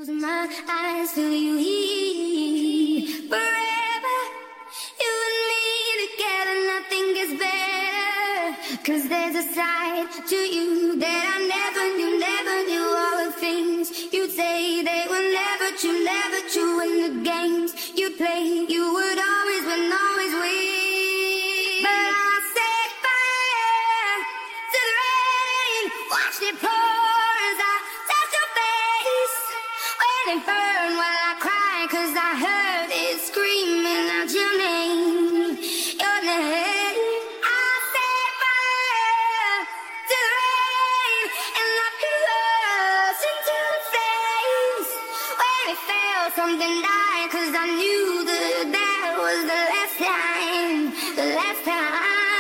My eyes till you hear forever. You and me together, nothing gets better. 'Cause there's a side to you that I never knew. All the things you'd say, they were never true. And the games you play, you would always win, always win. But I set fire to the rain, watched it pour as I touched your face. Let it burn while I cry, 'cause I heard it screaming out your name, your name. I set fire to the rain and knocked us into the flames. When it felt something die, 'cause I knew that was the last time, the last time.